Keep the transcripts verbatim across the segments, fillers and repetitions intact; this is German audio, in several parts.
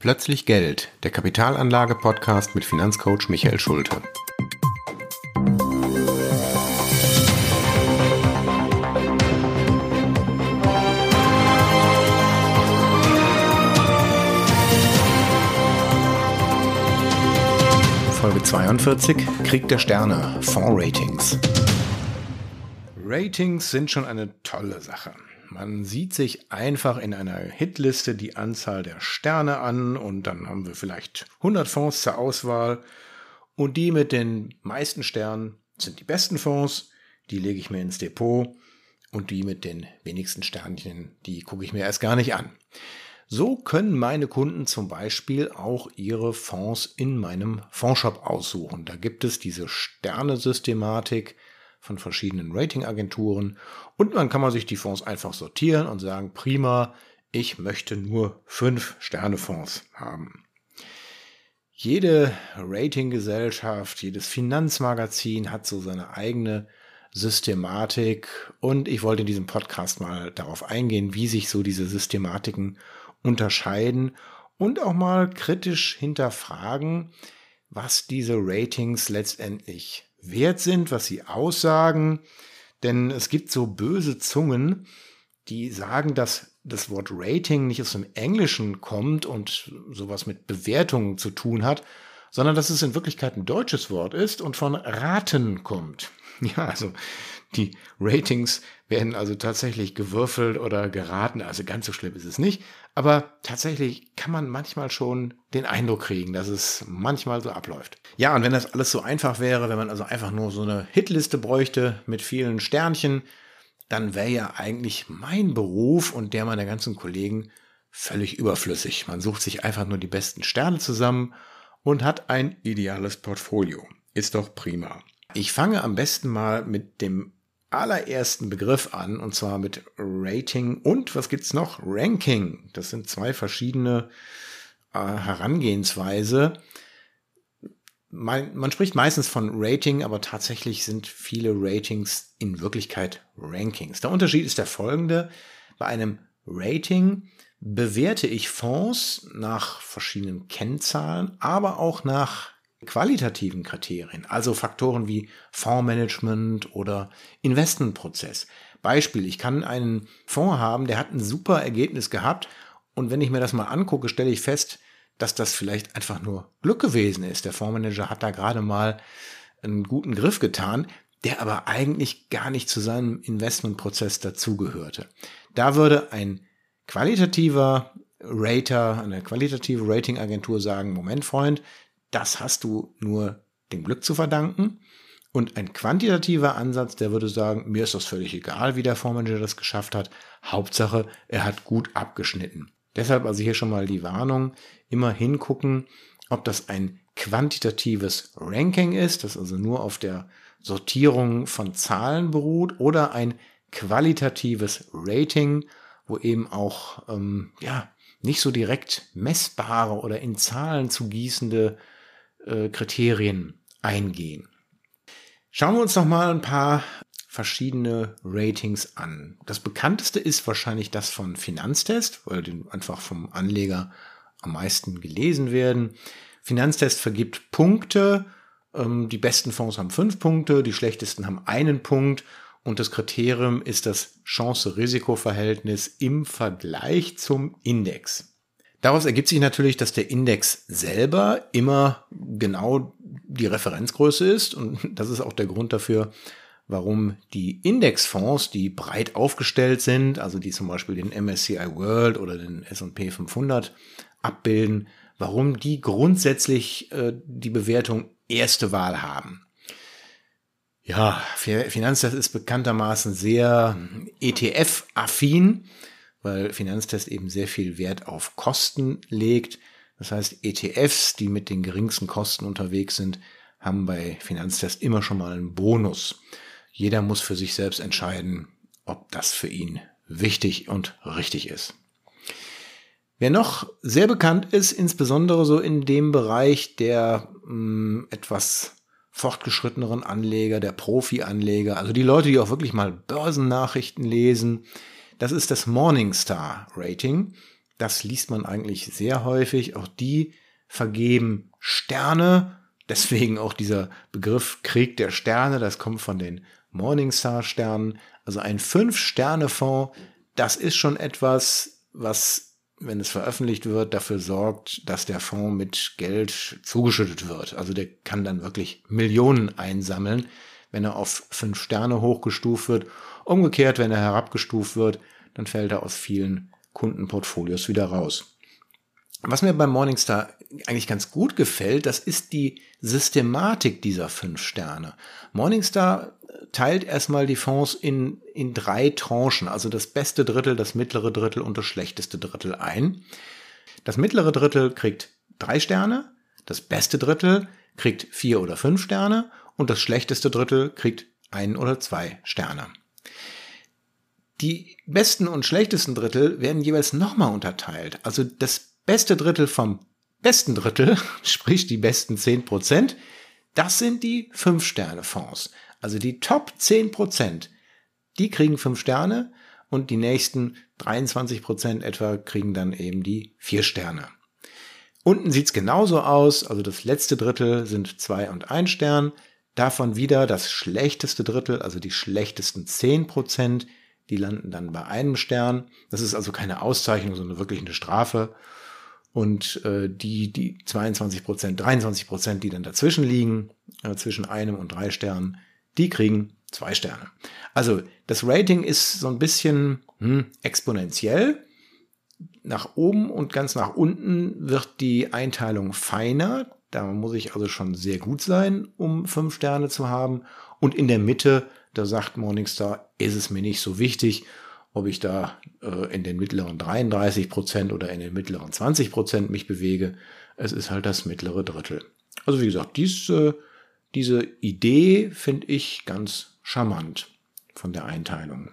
Plötzlich Geld, der Kapitalanlage-Podcast mit Finanzcoach Michael Schulte. Folge zweiundvierzig, Krieg der Sterne, Fonds-Ratings. Ratings sind schon eine tolle Sache. Man sieht sich einfach in einer Hitliste die Anzahl der Sterne an und dann haben wir vielleicht hundert Fonds zur Auswahl und die mit den meisten Sternen sind die besten Fonds, die lege ich mir ins Depot und die mit den wenigsten Sternchen, die gucke ich mir erst gar nicht an. So können meine Kunden zum Beispiel auch ihre Fonds in meinem Fondsshop aussuchen. Da gibt es diese Sternesystematik von verschiedenen Ratingagenturen und dann kann man sich die Fonds einfach sortieren und sagen, prima, ich möchte nur fünf Sternefonds haben. Jede Ratinggesellschaft, jedes Finanzmagazin hat so seine eigene Systematik und ich wollte in diesem Podcast mal darauf eingehen, wie sich so diese Systematiken unterscheiden und auch mal kritisch hinterfragen, was diese Ratings letztendlich wert sind, was sie aussagen, denn es gibt so böse Zungen, die sagen, dass das Wort Rating nicht aus dem Englischen kommt und sowas mit Bewertungen zu tun hat, sondern dass es in Wirklichkeit ein deutsches Wort ist und von raten kommt. Ja, also die Ratings werden also tatsächlich gewürfelt oder geraten, also ganz so schlimm ist es nicht, aber tatsächlich kann man manchmal schon den Eindruck kriegen, dass es manchmal so abläuft. Ja, und wenn das alles so einfach wäre, wenn man also einfach nur so eine Hitliste bräuchte mit vielen Sternchen, dann wäre ja eigentlich mein Beruf und der meiner ganzen Kollegen völlig überflüssig. Man sucht sich einfach nur die besten Sterne zusammen und hat ein ideales Portfolio. Ist doch prima. Ich fange am besten mal mit dem allerersten Begriff an, und zwar mit Rating und, was gibt's noch? Ranking. Das sind zwei verschiedene äh, Herangehensweise. Man, man spricht meistens von Rating, aber tatsächlich sind viele Ratings in Wirklichkeit Rankings. Der Unterschied ist der folgende. Bei einem Rating bewerte ich Fonds nach verschiedenen Kennzahlen, aber auch nach qualitativen Kriterien, also Faktoren wie Fondsmanagement oder Investmentprozess. Beispiel, ich kann einen Fonds haben, der hat ein super Ergebnis gehabt und wenn ich mir das mal angucke, stelle ich fest, dass das vielleicht einfach nur Glück gewesen ist. Der Fondsmanager hat da gerade mal einen guten Griff getan, der aber eigentlich gar nicht zu seinem Investmentprozess dazugehörte. Da würde ein qualitativer Rater, eine qualitative Ratingagentur sagen, Moment, Freund, das hast du nur dem Glück zu verdanken. Und ein quantitativer Ansatz, der würde sagen, mir ist das völlig egal, wie der Fondsmanager das geschafft hat. Hauptsache, er hat gut abgeschnitten. Deshalb also hier schon mal die Warnung, immer hingucken, ob das ein quantitatives Ranking ist, das also nur auf der Sortierung von Zahlen beruht, oder ein qualitatives Rating, wo eben auch ähm, ja nicht so direkt messbare oder in Zahlen zu gießende Kriterien eingehen. Schauen wir uns noch mal ein paar verschiedene Ratings an. Das bekannteste ist wahrscheinlich das von Finanztest, weil die einfach vom Anleger am meisten gelesen werden. Finanztest vergibt Punkte. Die besten Fonds haben fünf Punkte, die schlechtesten haben einen Punkt und das Kriterium ist das Chance-Risiko-Verhältnis im Vergleich zum Index. Daraus ergibt sich natürlich, dass der Index selber immer genau die Referenzgröße ist und das ist auch der Grund dafür, warum die Indexfonds, die breit aufgestellt sind, also die zum Beispiel den M S C I World oder den S und P fünfhundert abbilden, warum die grundsätzlich äh, die Bewertung erste Wahl haben. Ja, Finanztest ist bekanntermaßen sehr E T F-affin, weil Finanztest eben sehr viel Wert auf Kosten legt. Das heißt, E T Fs, die mit den geringsten Kosten unterwegs sind, haben bei Finanztest immer schon mal einen Bonus. Jeder muss für sich selbst entscheiden, ob das für ihn wichtig und richtig ist. Wer noch sehr bekannt ist, insbesondere so in dem Bereich der mh, etwas fortgeschritteneren Anleger, der Profi-Anleger, also die Leute, die auch wirklich mal Börsennachrichten lesen, das ist das Morningstar Rating. Das liest man eigentlich sehr häufig. Auch die vergeben Sterne. Deswegen auch dieser Begriff Krieg der Sterne. Das kommt von den Morningstar-Sternen. Also ein Fünf-Sterne-Fonds, das ist schon etwas, was, wenn es veröffentlicht wird, dafür sorgt, dass der Fonds mit Geld zugeschüttet wird. Also der kann dann wirklich Millionen einsammeln, wenn er auf fünf Sterne hochgestuft wird. Umgekehrt, wenn er herabgestuft wird, dann fällt er aus vielen Kundenportfolios wieder raus. Was mir beim Morningstar eigentlich ganz gut gefällt, das ist die Systematik dieser fünf Sterne. Morningstar teilt erstmal die Fonds in, in drei Tranchen, also das beste Drittel, das mittlere Drittel und das schlechteste Drittel ein. Das mittlere Drittel kriegt drei Sterne, das beste Drittel kriegt vier oder fünf Sterne und das schlechteste Drittel kriegt ein oder zwei Sterne. Die besten und schlechtesten Drittel werden jeweils nochmal unterteilt. Also das beste Drittel vom besten Drittel, sprich die besten zehn Prozent, das sind die fünf Sterne Fonds. Also die Top zehn Prozent, die kriegen fünf Sterne und die nächsten dreiundzwanzig Prozent etwa kriegen dann eben die vier Sterne. Unten sieht's genauso aus, also das letzte Drittel sind zwei und ein Stern, davon wieder das schlechteste Drittel, also die schlechtesten zehn Prozent, die landen dann bei einem Stern. Das ist also keine Auszeichnung, sondern wirklich eine Strafe. Und äh, die, die zweiundzwanzig Prozent, dreiundzwanzig Prozent, die dann dazwischen liegen, äh, zwischen einem und drei Sternen, die kriegen zwei Sterne. Also das Rating ist so ein bisschen hm, exponentiell. Nach oben und ganz nach unten wird die Einteilung feiner. Da muss ich also schon sehr gut sein, um fünf Sterne zu haben. Und in der Mitte, da sagt Morningstar, ist es mir nicht so wichtig, ob ich da äh, in den mittleren dreiunddreißig Prozent oder in den mittleren zwanzig Prozent mich bewege. Es ist halt das mittlere Drittel. Also wie gesagt, dies, äh, diese Idee finde ich ganz charmant von der Einteilung.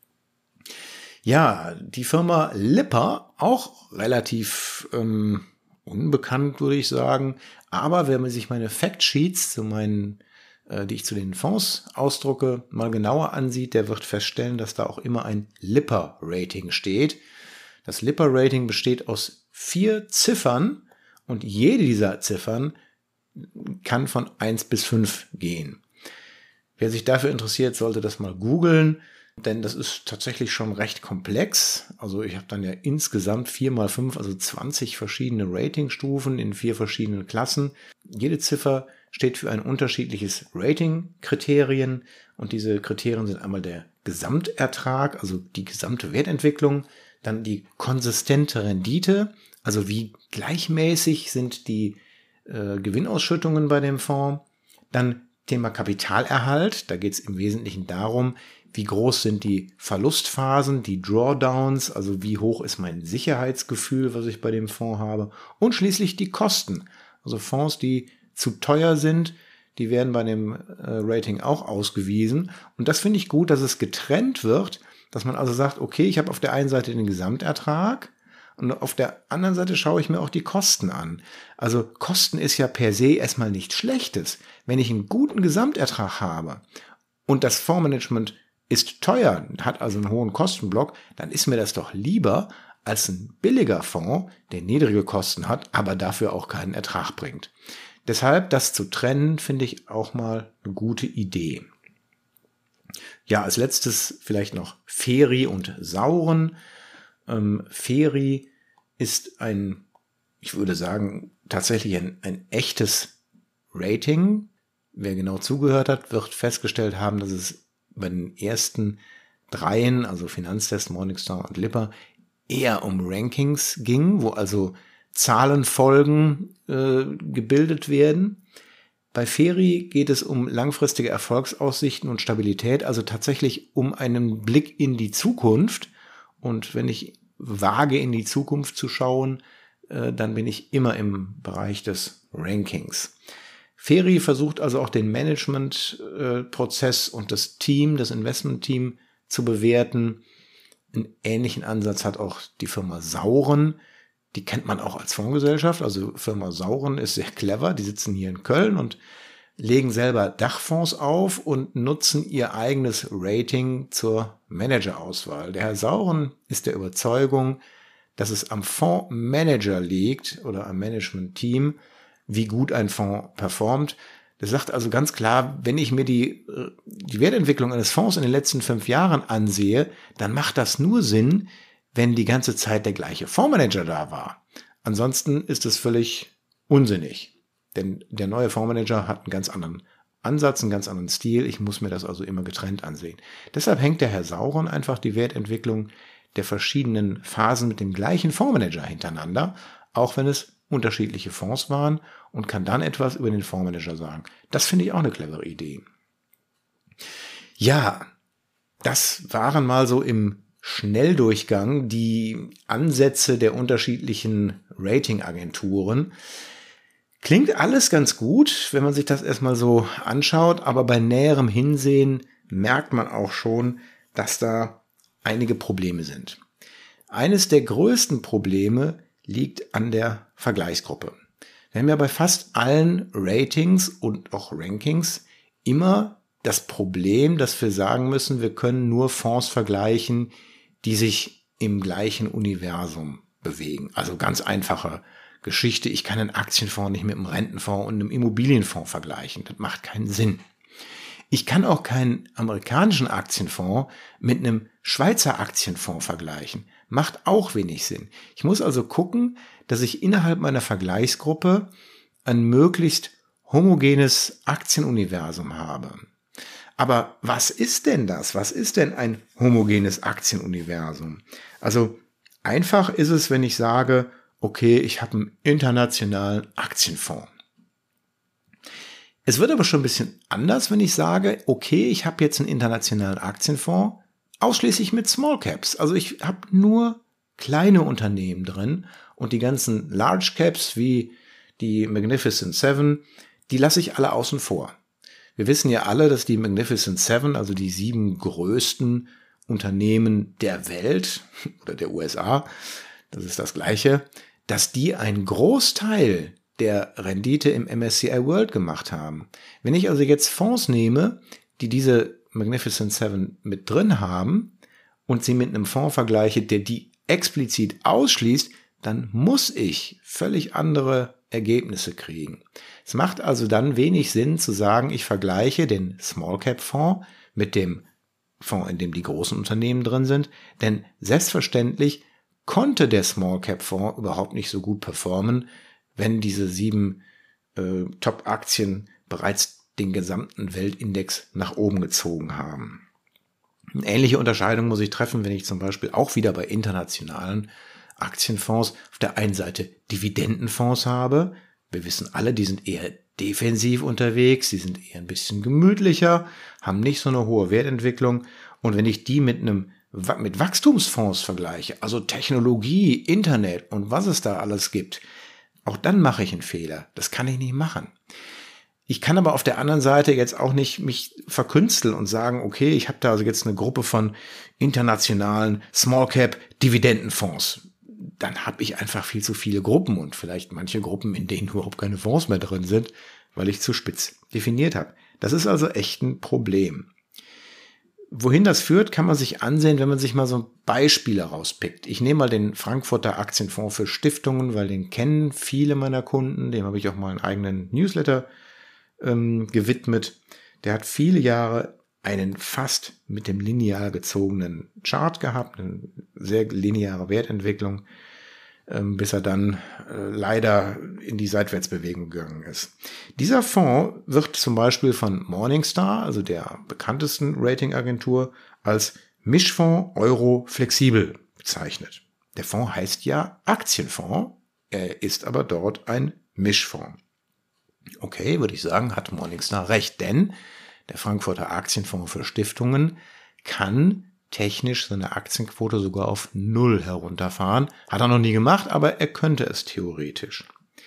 Ja, die Firma Lipper, auch relativ ähm, unbekannt, würde ich sagen. Aber wenn man sich meine Factsheets zu meinen die ich zu den Fonds ausdrucke, mal genauer ansieht, der wird feststellen, dass da auch immer ein Lipper-Rating steht. Das Lipper-Rating besteht aus vier Ziffern und jede dieser Ziffern kann von eins bis fünf gehen. Wer sich dafür interessiert, sollte das mal googeln, denn das ist tatsächlich schon recht komplex. Also ich habe dann ja insgesamt vier mal fünf, also zwanzig verschiedene Ratingstufen in vier verschiedenen Klassen. Jede Ziffer steht für ein unterschiedliches Rating-Kriterien und diese Kriterien sind einmal der Gesamtertrag, also die gesamte Wertentwicklung, dann die konsistente Rendite, also wie gleichmäßig sind die äh, Gewinnausschüttungen bei dem Fonds, dann Thema Kapitalerhalt, da geht es im Wesentlichen darum, wie groß sind die Verlustphasen, die Drawdowns, also wie hoch ist mein Sicherheitsgefühl, was ich bei dem Fonds habe, und schließlich die Kosten, also Fonds, die zu teuer sind, die werden bei dem äh, Rating auch ausgewiesen. Und das finde ich gut, dass es getrennt wird, dass man also sagt, okay, ich habe auf der einen Seite den Gesamtertrag und auf der anderen Seite schaue ich mir auch die Kosten an. Also Kosten ist ja per se erstmal nichts Schlechtes. Wenn ich einen guten Gesamtertrag habe und das Fondsmanagement ist teuer, hat also einen hohen Kostenblock, dann ist mir das doch lieber als ein billiger Fonds, der niedrige Kosten hat, aber dafür auch keinen Ertrag bringt. Deshalb das zu trennen, finde ich auch mal eine gute Idee. Ja, als letztes vielleicht noch Feri und Sauren. Ähm, Feri ist ein, ich würde sagen, tatsächlich ein, ein echtes Rating. Wer genau zugehört hat, wird festgestellt haben, dass es bei den ersten dreien, also Finanztest, Morningstar und Lipper, eher um Rankings ging, wo also Zahlenfolgen äh, gebildet werden. Bei Feri geht es um langfristige Erfolgsaussichten und Stabilität, also tatsächlich um einen Blick in die Zukunft. Und wenn ich wage, in die Zukunft zu schauen, äh, dann bin ich immer im Bereich des Rankings. Feri versucht also auch den Managementprozess äh, und das Team, das Investmentteam zu bewerten. Einen ähnlichen Ansatz hat auch die Firma Sauren. Die kennt man auch als Fondsgesellschaft. Also Firma Sauren ist sehr clever. Die sitzen hier in Köln und legen selber Dachfonds auf und nutzen ihr eigenes Rating zur Managerauswahl. Der Herr Sauren ist der Überzeugung, dass es am Fondsmanager liegt oder am Management-Team, wie gut ein Fonds performt. Das sagt also ganz klar, wenn ich mir die, die Wertentwicklung eines Fonds in den letzten fünf Jahren ansehe, dann macht das nur Sinn, wenn die ganze Zeit der gleiche Fondsmanager da war. Ansonsten ist es völlig unsinnig, denn der neue Fondsmanager hat einen ganz anderen Ansatz, einen ganz anderen Stil. Ich muss mir das also immer getrennt ansehen. Deshalb hängt der Herr Sauron einfach die Wertentwicklung der verschiedenen Phasen mit dem gleichen Fondsmanager hintereinander, auch wenn es unterschiedliche Fonds waren, und kann dann etwas über den Fondsmanager sagen. Das finde ich auch eine clevere Idee. Ja, das waren mal so im Schnelldurchgang die Ansätze der unterschiedlichen Ratingagenturen. Klingt alles ganz gut, wenn man sich das erstmal so anschaut, aber bei näherem Hinsehen merkt man auch schon, dass da einige Probleme sind. Eines der größten Probleme liegt an der Vergleichsgruppe. Wir haben ja bei fast allen Ratings und auch Rankings immer das Problem, dass wir sagen müssen, wir können nur Fonds vergleichen, die sich im gleichen Universum bewegen. Also ganz einfache Geschichte. Ich kann einen Aktienfonds nicht mit einem Rentenfonds und einem Immobilienfonds vergleichen. Das macht keinen Sinn. Ich kann auch keinen amerikanischen Aktienfonds mit einem Schweizer Aktienfonds vergleichen. Macht auch wenig Sinn. Ich muss also gucken, dass ich innerhalb meiner Vergleichsgruppe ein möglichst homogenes Aktienuniversum habe. Aber was ist denn das? Was ist denn ein homogenes Aktienuniversum? Also einfach ist es, wenn ich sage, okay, ich habe einen internationalen Aktienfonds. Es wird aber schon ein bisschen anders, wenn ich sage, okay, ich habe jetzt einen internationalen Aktienfonds, ausschließlich mit Small Caps. Also ich habe nur kleine Unternehmen drin und die ganzen Large Caps wie die Magnificent Seven, die lasse ich alle außen vor. Wir wissen ja alle, dass die Magnificent Seven, also die sieben größten Unternehmen der Welt oder der U S A, das ist das Gleiche, dass die einen Großteil der Rendite im M S C I World gemacht haben. Wenn ich also jetzt Fonds nehme, die diese Magnificent Seven mit drin haben und sie mit einem Fonds vergleiche, der die explizit ausschließt, dann muss ich völlig andere Ergebnisse kriegen. Es macht also dann wenig Sinn zu sagen, ich vergleiche den Small Cap Fonds mit dem Fonds, in dem die großen Unternehmen drin sind, denn selbstverständlich konnte der Small Cap Fonds überhaupt nicht so gut performen, wenn diese sieben äh, Top-Aktien bereits den gesamten Weltindex nach oben gezogen haben. Eine ähnliche Unterscheidung muss ich treffen, wenn ich zum Beispiel auch wieder bei internationalen Aktienfonds auf der einen Seite Dividendenfonds habe. Wir wissen alle, die sind eher defensiv unterwegs, die sind eher ein bisschen gemütlicher, haben nicht so eine hohe Wertentwicklung. Und wenn ich die mit einem mit Wachstumsfonds vergleiche, also Technologie, Internet und was es da alles gibt, auch dann mache ich einen Fehler. Das kann ich nicht machen. Ich kann aber auf der anderen Seite jetzt auch nicht mich verkünsteln und sagen, okay, ich habe da also jetzt eine Gruppe von internationalen Small Cap Dividendenfonds. Dann habe ich einfach viel zu viele Gruppen und vielleicht manche Gruppen, in denen überhaupt keine Fonds mehr drin sind, weil ich zu spitz definiert habe. Das ist also echt ein Problem. Wohin das führt, kann man sich ansehen, wenn man sich mal so Beispiele rauspickt. Ich nehme mal den Frankfurter Aktienfonds für Stiftungen, weil den kennen viele meiner Kunden. Dem habe ich auch mal einen eigenen Newsletter ähm, gewidmet. Der hat viele Jahre einen fast mit dem linear gezogenen Chart gehabt, eine sehr lineare Wertentwicklung, ähm, bis er dann äh, leider in die Seitwärtsbewegung gegangen ist. Dieser Fonds wird zum Beispiel von Morningstar, also der bekanntesten Ratingagentur, als Mischfonds Euro flexibel bezeichnet. Der Fonds heißt ja Aktienfonds, er ist aber dort ein Mischfonds. Okay, würde ich sagen, hat Morningstar recht, denn der Frankfurter Aktienfonds für Stiftungen kann technisch seine Aktienquote sogar auf null herunterfahren. Hat er noch nie gemacht, aber er könnte es theoretisch.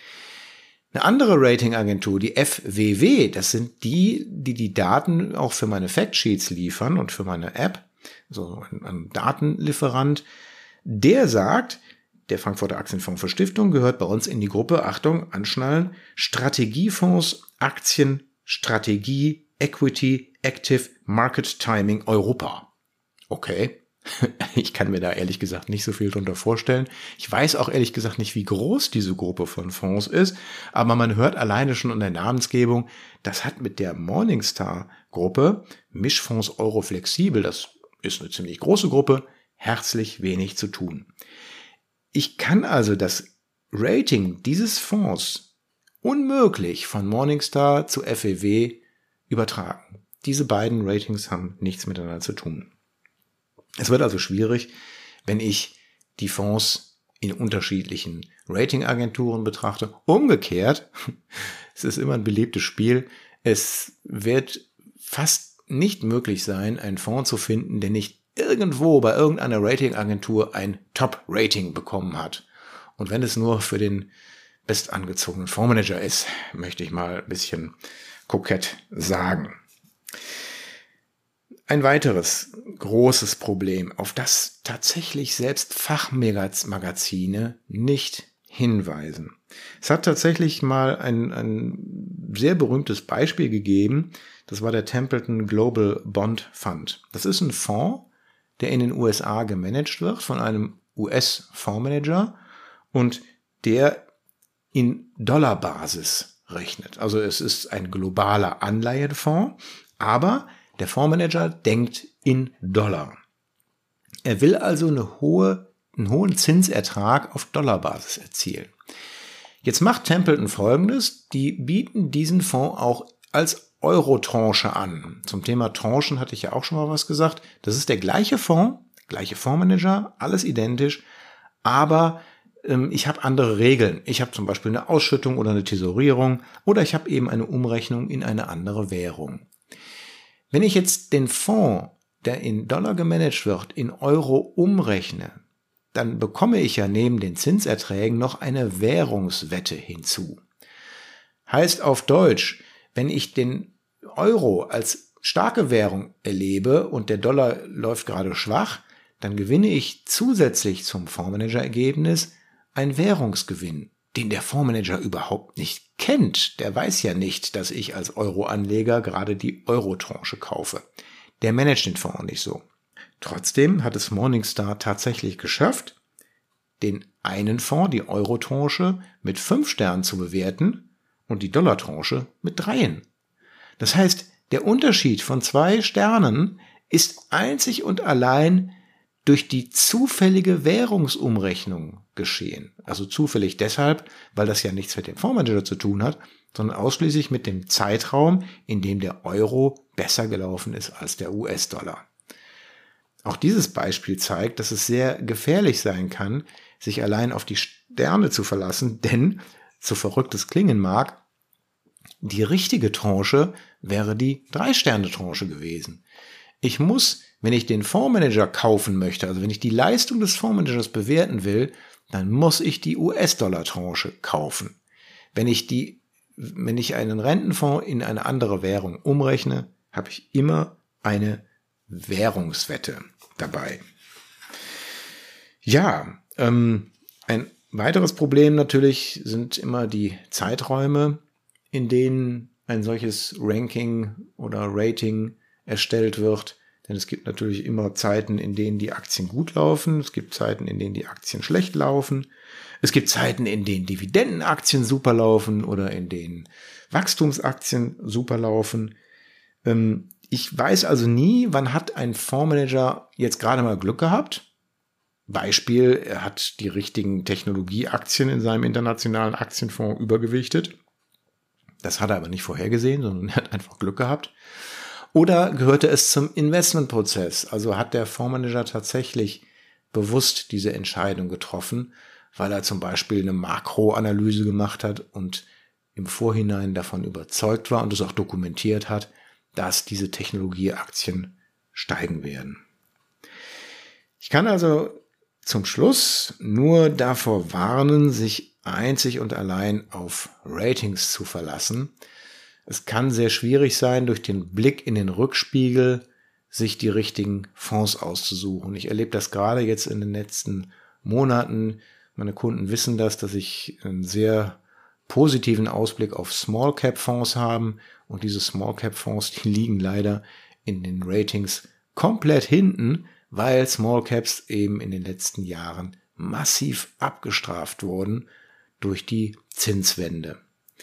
Eine andere Ratingagentur, die F W W, das sind die, die die Daten auch für meine Factsheets liefern und für meine App, so ein, ein Datenlieferant, der sagt, der Frankfurter Aktienfonds für Stiftungen gehört bei uns in die Gruppe, Achtung, anschnallen, Strategiefonds, Aktien, Strategie, Equity, Active, Market Timing, Europa. Okay, Ich kann mir da ehrlich gesagt nicht so viel drunter vorstellen. Ich weiß auch ehrlich gesagt nicht, wie groß diese Gruppe von Fonds ist, aber man hört alleine schon an der Namensgebung, das hat mit der Morningstar-Gruppe, Mischfonds Euro Flexibel, das ist eine ziemlich große Gruppe, herzlich wenig zu tun. Ich kann also das Rating dieses Fonds unmöglich von Morningstar zu F E W übertragen. Diese beiden Ratings haben nichts miteinander zu tun. Es wird also schwierig, wenn ich die Fonds in unterschiedlichen Ratingagenturen betrachte. Umgekehrt, es ist immer ein beliebtes Spiel, es wird fast nicht möglich sein, einen Fonds zu finden, der nicht irgendwo bei irgendeiner Ratingagentur ein Top-Rating bekommen hat. Und wenn es nur für den bestangezogenen Fondsmanager ist, möchte ich mal ein bisschen kokett sagen. Ein weiteres großes Problem, auf das tatsächlich selbst Fachmagazine nicht hinweisen. Es hat tatsächlich mal ein, ein sehr berühmtes Beispiel gegeben, das war der Templeton Global Bond Fund. Das ist ein Fonds, der in den U S A gemanagt wird von einem U S-Fondsmanager und der in Dollarbasis rechnet. Also es ist ein globaler Anleihenfonds, aber der Fondsmanager denkt in Dollar. Er will also eine hohe, einen hohen Zinsertrag auf Dollarbasis erzielen. Jetzt macht Templeton Folgendes, die bieten diesen Fonds auch als Euro-Tranche an. Zum Thema Tranchen hatte ich ja auch schon mal was gesagt. Das ist der gleiche Fonds, gleiche Fondsmanager, alles identisch, aber ähm, ich habe andere Regeln. Ich habe zum Beispiel eine Ausschüttung oder eine Tesorierung oder ich habe eben eine Umrechnung in eine andere Währung. Wenn ich jetzt den Fonds, der in Dollar gemanagt wird, in Euro umrechne, dann bekomme ich ja neben den Zinserträgen noch eine Währungswette hinzu. Heißt auf Deutsch, wenn ich den Euro als starke Währung erlebe und der Dollar läuft gerade schwach, dann gewinne ich zusätzlich zum Fondsmanager-Ergebnis einen Währungsgewinn, den der Fondsmanager überhaupt nicht kennt. Der weiß ja nicht, dass ich als Euro-Anleger gerade die Euro-Tranche kaufe. Der managt den Fonds nicht so. Trotzdem hat es Morningstar tatsächlich geschafft, den einen Fonds, die Euro-Tranche, mit fünf Sternen zu bewerten und die Dollar-Tranche mit dreien. Das heißt, der Unterschied von zwei Sternen ist einzig und allein durch die zufällige Währungsumrechnung geschehen. Also zufällig deshalb, weil das ja nichts mit dem Fondsmanager zu tun hat, sondern ausschließlich mit dem Zeitraum, in dem der Euro besser gelaufen ist als der U S-Dollar. Auch dieses Beispiel zeigt, dass es sehr gefährlich sein kann, sich allein auf die Sterne zu verlassen, denn, so verrückt es klingen mag, die richtige Tranche wäre die Drei-Sterne-Tranche gewesen. Ich muss, wenn ich den Fondsmanager kaufen möchte, also wenn ich die Leistung des Fondsmanagers bewerten will, dann muss ich die U S-Dollar-Tranche kaufen. Wenn ich die, wenn ich einen Rentenfonds in eine andere Währung umrechne, habe ich immer eine Währungswette dabei. Ja, ähm, ein weiteres Problem natürlich sind immer die Zeiträume, in denen ein solches Ranking oder Rating erstellt wird. Denn es gibt natürlich immer Zeiten, in denen die Aktien gut laufen. Es gibt Zeiten, in denen die Aktien schlecht laufen. Es gibt Zeiten, in denen Dividendenaktien super laufen oder in denen Wachstumsaktien super laufen. Ähm, ich weiß also nie, wann hat ein Fondsmanager jetzt gerade mal Glück gehabt. Beispiel, er hat die richtigen Technologieaktien in seinem internationalen Aktienfonds übergewichtet. Das hat er aber nicht vorhergesehen, sondern er hat einfach Glück gehabt. Oder gehörte es zum Investmentprozess? Also hat der Fondsmanager tatsächlich bewusst diese Entscheidung getroffen, weil er zum Beispiel eine Makroanalyse gemacht hat und im Vorhinein davon überzeugt war und es auch dokumentiert hat, dass diese Technologieaktien steigen werden. Ich kann also zum Schluss nur davor warnen, sich einzig und allein auf Ratings zu verlassen. Es kann sehr schwierig sein, durch den Blick in den Rückspiegel sich die richtigen Fonds auszusuchen. Ich erlebe das gerade jetzt in den letzten Monaten. Meine Kunden wissen das, dass ich einen sehr positiven Ausblick auf Small-Cap-Fonds habe. Und diese Small-Cap-Fonds, die liegen leider in den Ratings komplett hinten, weil Small Caps eben in den letzten Jahren massiv abgestraft wurden durch die Zinswende.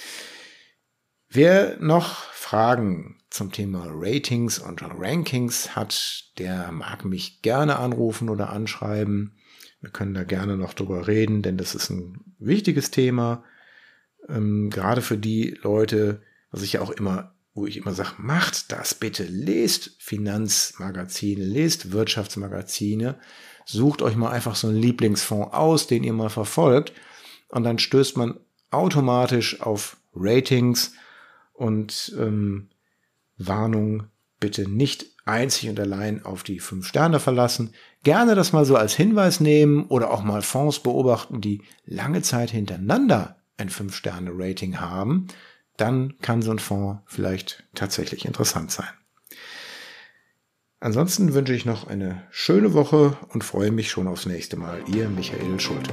Wer noch Fragen zum Thema Ratings und Rankings hat, der mag mich gerne anrufen oder anschreiben. Wir können da gerne noch drüber reden, denn das ist ein wichtiges Thema, ähm, gerade für die Leute, was ich ja auch immer, wo ich immer sage, macht das bitte, lest Finanzmagazine, lest Wirtschaftsmagazine, sucht euch mal einfach so einen Lieblingsfonds aus, den ihr mal verfolgt, und dann stößt man automatisch auf Ratings und ähm, Warnung, bitte nicht einzig und allein auf die fünf Sterne verlassen. Gerne das mal so als Hinweis nehmen oder auch mal Fonds beobachten, die lange Zeit hintereinander ein fünf Sterne Rating haben. Dann kann so ein Fonds vielleicht tatsächlich interessant sein. Ansonsten wünsche ich noch eine schöne Woche und freue mich schon aufs nächste Mal. Ihr Michael Schulte.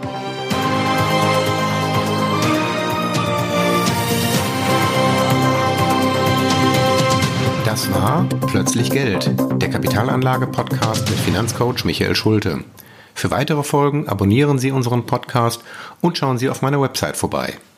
Das war Plötzlich Geld, der Kapitalanlage-Podcast mit Finanzcoach Michael Schulte. Für weitere Folgen abonnieren Sie unseren Podcast und schauen Sie auf meiner Website vorbei.